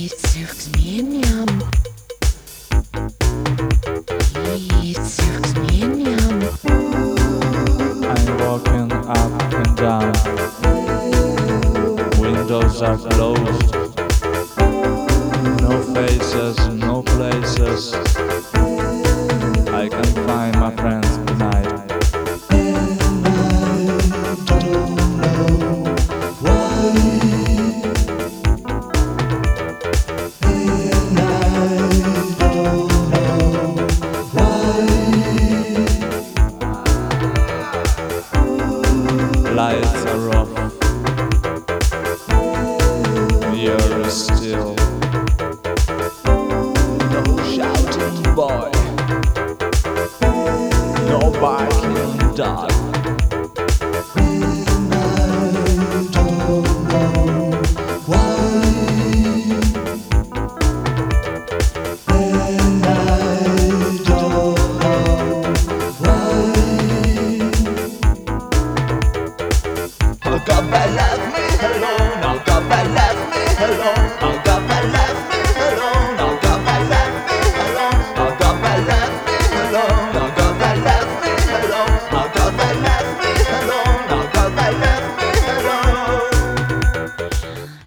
I'm walking up and down. Windows are closed. No faces, no places. I can find my friends tonight. Lights are off. The air is still. No shouting, boy. No barking, dog.